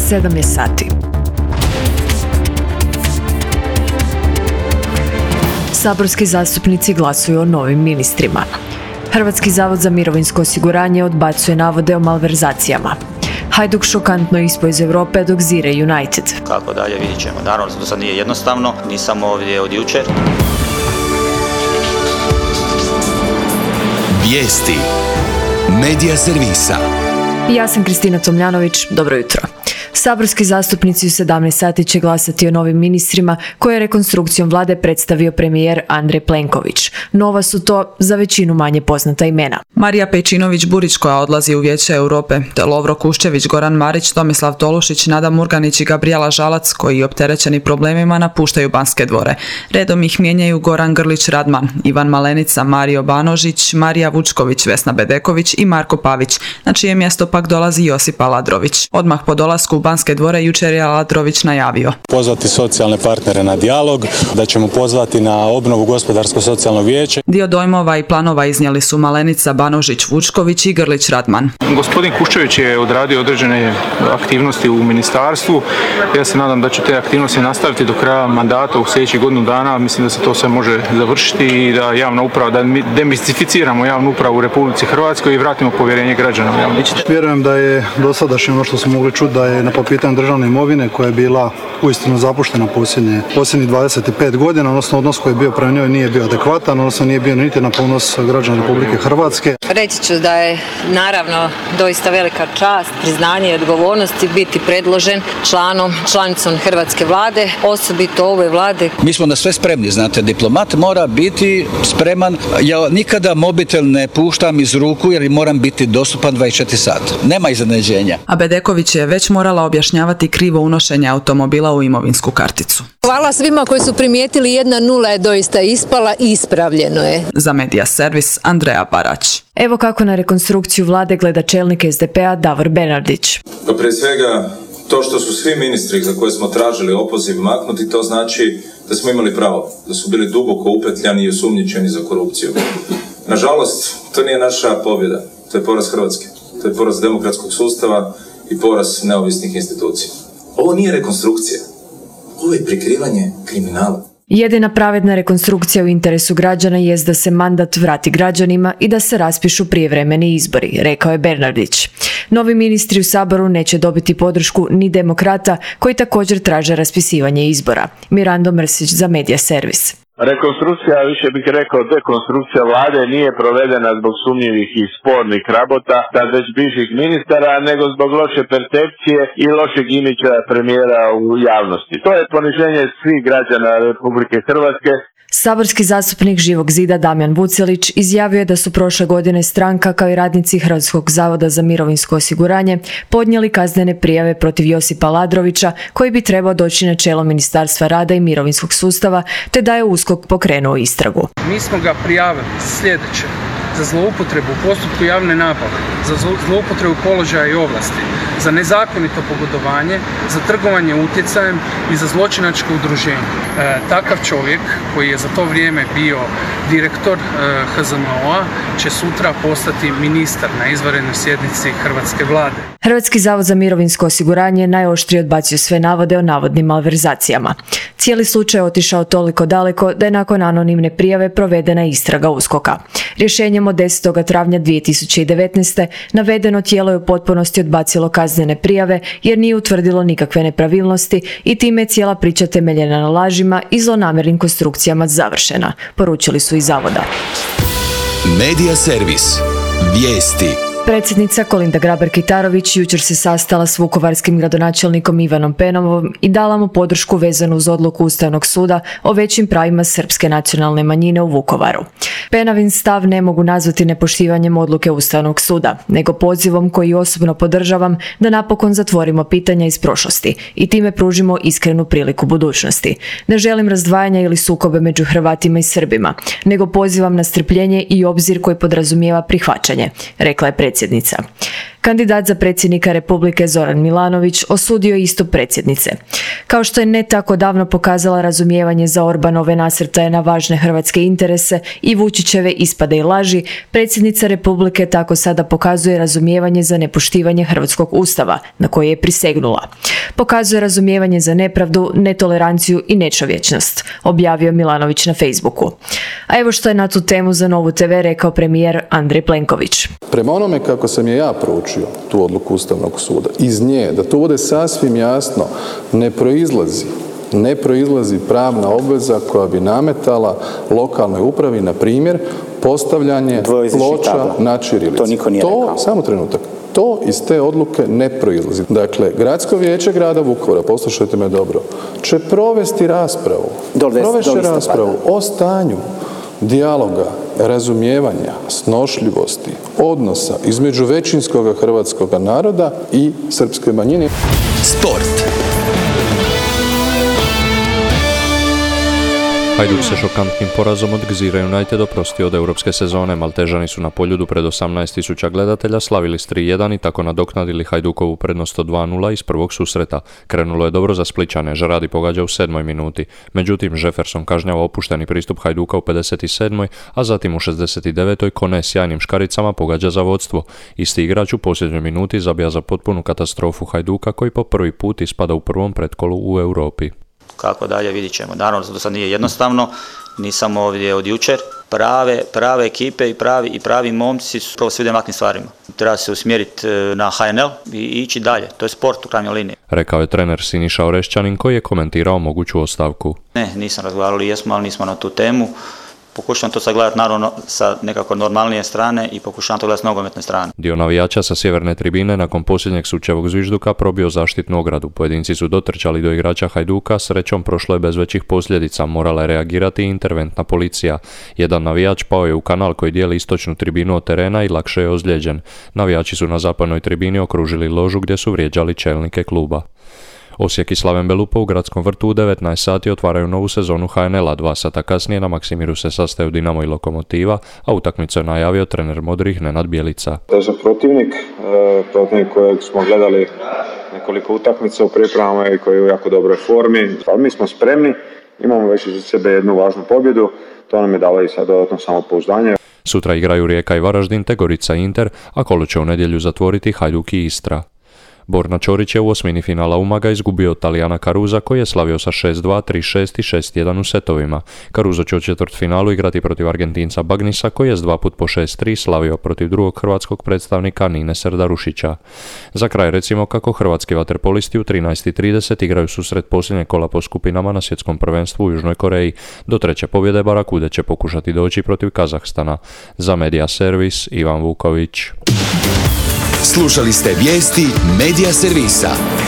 7 je sati. Saborski zastupnici glasuju o novim ministrima. Hrvatski zavod za mirovinsko osiguranje odbacuje navode o malverzacijama. Hajduk šokantno ispao iz Europe dok zire United. Kako dalje vidit ćemo. Naravno, to sad nije jednostavno, nisam ovdje od jučer. Vijesti Medija servisa. Ja sam Kristina Tomljanović, dobro jutro. Saborski zastupnici u 17 sati će glasati o novim ministrima koje je rekonstrukcijom vlade predstavio premijer Andrej Plenković. Nova su to za većinu manje poznata imena. Marija Pejčinović-Burić koja odlazi u Vijeće Europe, te Lovro Kuščević, Goran Marić, Tomislav Tolušić, Nada Murganić i Gabrijela Žalac koji opterećeni problemima napuštaju Banske dvore. Redom ih mijenjaju Goran Grlić-Radman, Ivan Malenica, Mario Banožić, Marija Vučković, Vesna Bedeković i Marko Pavić, na čije mjesto pak dolazi Josip Aladrović. Odmah po dolasku u Banske dvore jučer je Aladrović najavio. Pozvati socijalne partnere na dijalog, da ćemo pozvati na obnovu gospodarsko-socijalnog vijeća. Dio dojmova i planova iznijeli su Malenica, Banožić, Vučković i Grlić-Radman. Gospodin Kuščević je odradio određene aktivnosti u ministarstvu. Ja se nadam da će te aktivnosti nastaviti do kraja mandata u sljedećih godinu dana. Mislim da se to sve može završiti i da javna uprava, da demistificiramo javnu upravu u Republici Hrvatskoj i vratimo povjerenje građana u javnu upravu. Vjerujem da je dosadašnje ono što smo mogli čuti da je po pitanju državne imovine koja je bila uistinu zapuštena posljednjih 25 godina, odnosno odnos koji je bio prema njoj nije bio adekvatan, odnosno nije bio niti na ponos građana Republike Hrvatske. Reći ću da je naravno doista velika čast, priznanje i odgovornosti biti predložen članicom Hrvatske vlade, osobito ove vlade. Mi smo na sve spremni, znate, diplomat mora biti spreman. Ja nikada mobitel ne puštam iz ruku jer moram biti dostupan 24 sata. Nema iznenađenja. A Bedeković je već morala objašnjavati krivo unošenje automobila u imovinsku karticu. Hvala svima koji su primijetili, 1-0 je doista ispala i ispravljeno je. Za Medija servis Andreja Barać. Evo kako na rekonstrukciju vlade gleda čelnik SDP-a Davor Bernardić. Prije svega, to što su svi ministri za koje smo tražili opoziv maknuti, to znači da smo imali pravo, da su bili duboko upetljani i osumnjičeni za korupciju. Nažalost, to nije naša pobjeda, to je poraz Hrvatske, to je poraz demokratskog sustava i poraz neovisnih institucija. Ovo nije rekonstrukcija, ovo je prikrivanje kriminala. Jedina pravedna rekonstrukcija u interesu građana jest da se mandat vrati građanima i da se raspišu prijevremeni izbori, rekao je Bernardić. Novi ministri u Saboru neće dobiti podršku ni demokrata koji također traže raspisivanje izbora. Mirando Mrsić za Medija servis. Rekonstrukcija, više bih rekao dekonstrukcija vlade, nije provedena zbog sumnjivih i spornih rabota sad već bivših ministara, nego zbog loše percepcije i lošeg imidža premijera u javnosti. To je poniženje svih građana Republike Hrvatske. Saborski zastupnik Živog zida Damjan Vucelić izjavio je da su prošle godine stranka kao i radnici Hrvatskog zavoda za mirovinsko osiguranje podnijeli kaznene prijave protiv Josipa Aladrovića koji bi trebao doći na čelo Ministarstva rada i mirovinskog sustava te da je USKOK pokrenuo istragu. Mi smo ga prijavili sljedeće: za zloupotrebu u postupku javne nabave, za zloupotrebu položaja i ovlasti, za nezakonito pogodovanje, za trgovanje utjecajem i za zločinačko udruženje. Takav čovjek koji je za to vrijeme bio direktor HZMO-a će sutra postati ministar na izvanrednoj sjednici Hrvatske vlade. Hrvatski zavod za mirovinsko osiguranje najoštrije odbacio sve navode o navodnim malverzacijama. Cijeli slučaj je otišao toliko daleko da je nakon anonimne prijave provedena istraga USKOK-a. Rješenjem od 10. travnja 2019. navedeno tijelo je u potpunosti odbacilo kaznene prijave jer nije utvrdilo nikakve nepravilnosti i time je cijela priča temeljena na lažima i zlonamjernim konstrukcijama završena, poručili su iz zavoda. Medija servis. Vijesti. Predsjednica Kolinda Grabar-Kitarović jučer se sastala s vukovarskim gradonačelnikom Ivanom Penavom i dala mu podršku vezanu uz odluku Ustavnog suda o većim pravima srpske nacionalne manjine u Vukovaru. Penavin stav ne mogu nazvati nepoštivanjem odluke Ustavnog suda, nego pozivom koji osobno podržavam da napokon zatvorimo pitanja iz prošlosti i time pružimo iskrenu priliku budućnosti. Ne želim razdvajanja ili sukobe među Hrvatima i Srbima, nego pozivam na strpljenje i obzir koji podrazumijeva prihvaćanje, rekla je predsjednica. Kandidat za predsjednika Republike Zoran Milanović osudio istup predsjednice. Kao što je ne tako davno pokazala razumijevanje za Orbanove nasrtaje na važne hrvatske interese i Vučićeve ispade i laži, predsjednica Republike tako sada pokazuje razumijevanje za nepoštivanje hrvatskog ustava, na koje je prisegnula. Pokazuje razumijevanje za nepravdu, netoleranciju i nečovječnost, objavio Milanović na Facebooku. A evo što je na tu temu za Novu TV rekao premijer Andrej Plenković. Prema onome kako sam je ja proučio tu odluku Ustavnog suda, iz nje, da to bude sasvim jasno, ne proizlazi pravna obveza koja bi nametala lokalnoj upravi, na primjer, postavljanje ploča na ćirilici. To niko nije rekao. Samo trenutak. To iz te odluke ne proizlazi. Dakle, Gradsko vijeće grada Vukovara, poslušajte me dobro, će provesti raspravu. O stanju dijaloga, razumijevanja, snošljivosti, odnosa između većinskog hrvatskog naroda i srpske manjine. Sport. Hajduk se šokantnim porazom od Gzira United oprostio od europske sezone. Maltežani su na Poljudu pred 18.000 gledatelja slavili s 3-1 i tako nadoknadili Hajdukovu prednost od 2-0 iz prvog susreta. Krenulo je dobro za Splićane, Žaradi pogađa u 7. minuti. Međutim, Jefferson kažnjava opušteni pristup Hajduka u 57. a zatim u 69. Kone sjajnim škaricama pogađa za vodstvo. Isti igrač u posljednjoj minuti zabija za potpunu katastrofu Hajduka koji po prvi put ispada u prvom pretkolu u Europi. Kako dalje, vidit ćemo. Naravno, do sad nije jednostavno, nisam ovdje od jučer. Prave ekipe i pravi momci su prvo svi ovakvim stvarima. Treba se usmjeriti na HNL i ići dalje. To je sport u krajnjoj liniji. Rekao je trener Siniša Orešćanin koji je komentirao moguću ostavku. Ne, nisam razgovarali, jesmo, ali nismo na tu temu. Pokušavam to sagledati naravno sa nekako normalnije strane i pokušavam to gledati s nogometne strane. Dio navijača sa sjeverne tribine nakon posljednjeg sučevog zvižduka probio zaštitnu ogradu. Pojedinci su dotrčali do igrača Hajduka, srećom prošlo je bez većih posljedica, morala je reagirati interventna policija. Jedan navijač pao je u kanal koji dijeli istočnu tribinu od terena i lakše je ozlijeđen. Navijači su na zapadnoj tribini okružili ložu gdje su vrijeđali čelnike kluba. Osijek i Slaven Belupo u Gradskom vrtu u 19 sati otvaraju novu sezonu HNL-a. 2 sata kasnije na Maksimiru se sastaju Dinamo i Lokomotiva, a utakmicu je najavio trener modrih Nenad Bjelica. Težak protivnik kojeg smo gledali nekoliko utakmica u pripremama i koji je u jako dobroj formi. Ali mi smo spremni, imamo već za sebe jednu važnu pobjedu, to nam je dalo i sad dodatno samopouzdanje. Sutra igraju Rijeka i Varaždin te Gorica i Inter, a kolo će u nedjelju zatvoriti Hajduk i Istra. Borna Ćorić je u osmini finala Umaga izgubio od Talijana Caruza koji je slavio sa 6-2, 3-6 i 6-1 u setovima. Caruzo će u četvrtfinalu igrati protiv Argentinca Bagnisa koji je s 2 put po 6-3 slavio protiv drugog hrvatskog predstavnika Nine Serdarušića. Za kraj recimo kako hrvatski vaterpolisti u 13:30 igraju susret posljednjeg kola po skupinama na svjetskom prvenstvu u Južnoj Koreji. Do treće pobjede Barakude će pokušati doći protiv Kazahstana. Za Media Servis Ivan Vuković. Slušali ste vijesti Media Servisa.